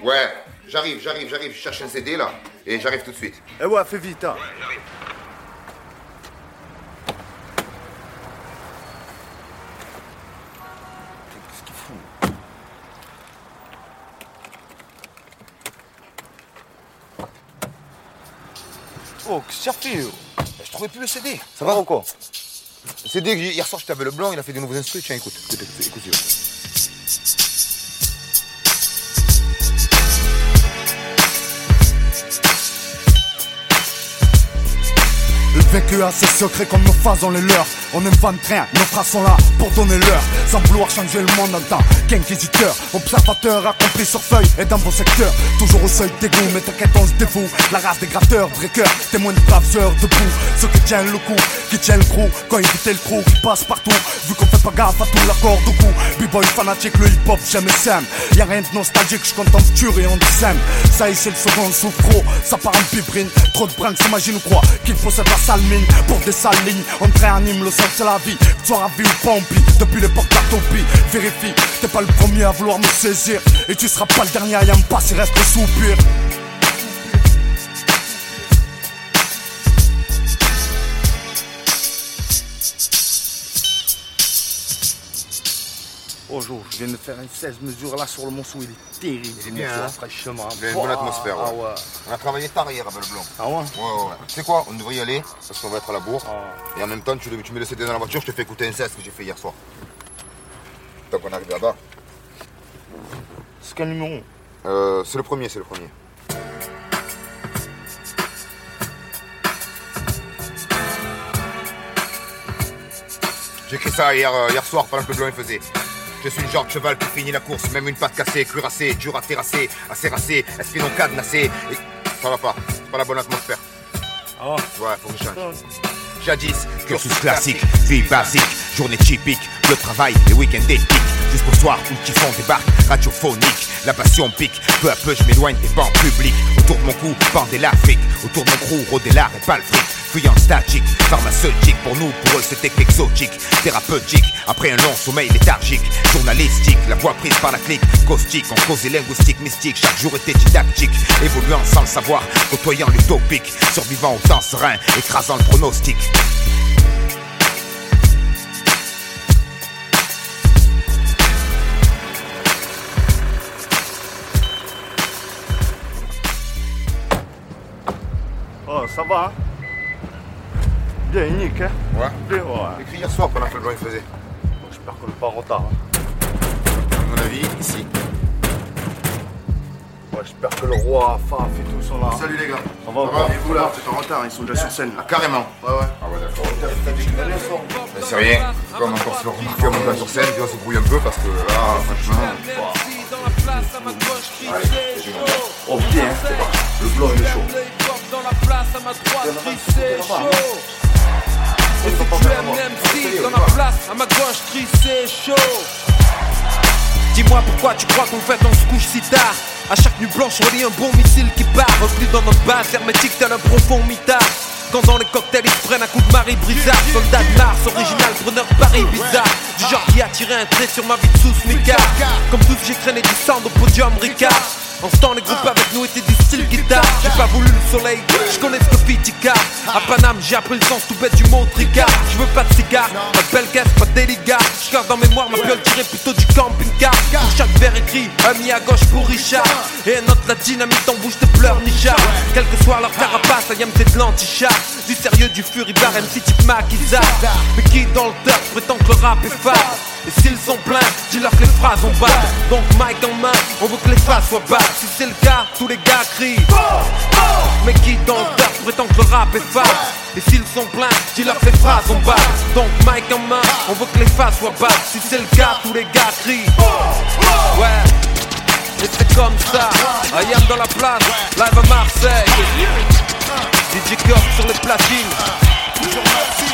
Ouais, j'arrive, je cherche un CD là, et j'arrive tout de suite. Eh ouais, fais vite, hein. Ouais, j'arrive. Qu'est-ce qu'il fout? Oh, qu'est-ce que tu fait? Je trouvais plus le CD. Ça va ou quoi? Le CD, hier soir, je t'avais le blanc, il a fait des nouveaux instruments. Tiens, écoute. Le vécu a ses secrets comme nos phases dans les leurs. On invente rien, nos phrases sont là pour donner l'heure. Sans vouloir changer le monde en tant qu'inquisiteur, observateur accompli sur feuille et dans vos secteurs. Toujours au seuil d'égout, mais t'inquiète on se dévoue. La race des gratteurs, breakers, témoins de braves heures debout. Ceux qui tiennent le coup, qui tiennent le crew. Quand éviter le trou qui passe partout. Vu qu'on fait pas gaffe à tout l'accord au cou. B-boy fanatique, le hip-hop j'aime et sème. Y'a rien de nostalgique, j'compte en futur et on descend. Ça y c'est le second souffro, ça part en pibrine. Trop de brins s'imagine ou quoi qu'il possède la sale mine. Pour des sales lignes, on réanime le sens c'est la vie. Que tu sois ravi ou pas en pis, depuis l'époque d'Atopie. Vérifie, t'es pas le premier à vouloir me saisir. Et tu seras pas le dernier à y en passer, reste le soupir. Bonjour, je viens de faire une 16 mesures là sur le Monceau, il est terrible. Il est bien, hein. Fraîchement. Il y a une bonne atmosphère. Ah Ouais. ouais. On a travaillé tard hier avec le blanc. Ah ouais? Ouais. Tu sais quoi, on devrait y aller, parce qu'on va être à la bourre. Ah. Et en même temps, tu mets le CD dans la voiture, je te fais écouter un 16 que j'ai fait hier soir. Tant qu'on arrive là-bas. C'est quel numéro? C'est le premier. J'ai écrit ça hier soir pendant que le blanc il faisait. Je suis le genre de cheval qui finit la course, même une patte cassée, cuirassée, dur à terrasser, assez racé, esprit non cadenassé. Et ça va pas, c'est pas la bonne atmosphère. Ah ouais? Ouais, faut que je change. Jadis, cursus classique, vie basique, journée typique, le travail, les week-ends éthiques. Jusqu'au soir où le kiffon débarque, radiophonique, la passion pique. Peu à peu je m'éloigne des bancs publics. Autour de mon cou, bandait l'Afrique. Autour de mon crew, rôdait l'art et pas le fric. Fuyant statique, pharmaceutique, pour nous, pour eux c'était exotique. Thérapeutique, après un long sommeil léthargique. Journalistique, la voix prise par la clique. Caustique, en causé linguistique, mystique. Chaque jour était didactique, évoluant sans le savoir, côtoyant l'utopique. Survivant au temps serein, écrasant le pronostic. Oh, ça va, hein? Bien, unique, hein? Ouais. Bien, ouais. J'ai écrit hier soir pendant que le blanc il faisait. Bon, j'espère qu'on n'est pas en retard, hein. À mon avis, ici. Ouais, j'espère que le roi, Faf et tout sont là. Salut les gars. Ça va, Et vous là? C'est en retard, ils sont déjà sur scène. Ah, carrément. Ouais. Ah ouais, d'accord. C'est rien. Comme encore se remarquer en montant sur scène, on se brouille un peu parce que là, franchement. Oh, bien, hein? C'est parti. Le blanc, il est chaud. Dans la place à ma droite, Chris c'est chaud. Et si tu aimes l'MC, dans la place à ma gauche, Chris c'est chaud. Dis-moi pourquoi tu crois qu'en fait on se couche si tard. À chaque nuit blanche relie un bon missile qui part. Revenu dans notre base hermétique tel un profond mitard. Quand dans les cocktails ils se prennent un coup de Marie Brizard. Soldat de Mars, original, preneur de Paris bizarre. Du genre qui a tiré un trait sur ma vie de sous-smicard. Comme tous j'ai traîné du sang au podium Ricard. En ce temps les groupes avec nous étaient du style guitare. J'ai pas voulu le soleil, je connais ce que fit Ticard. À Paname j'ai appris le sens tout bête du mot tricard. Je veux pas de cigare, pas de belle caisse, pas de déligat. Je garde en mémoire ma gueule tirée plutôt du camping-car. Pour chaque verre écrit, un mis à gauche pour Richard. Et un autre la dynamite en bouche de pleurs Nichard. Quel que soit leur carapace, la yam c'est de l'anti-chat. Du sérieux, du furibar, MC type Makiza. Mais qui dans le turf prétend que le rap est fade. Et s'ils sont pleins, dis-leur que les phrases ont bad. Donc mic en main, on veut que les phases soient bad. Si c'est le cas, tous les gars crient. Mais qui dans le turf prétend que le rap est fade. Et s'ils sont pleins, dis-leur que les phrases ont bad. Donc mic en main, on veut que les phases soient bad. Si c'est le cas, tous les gars crient. Ouais. Et c'est comme ça, I am dans la place, live à Marseille. DJ Kirk sur les platines.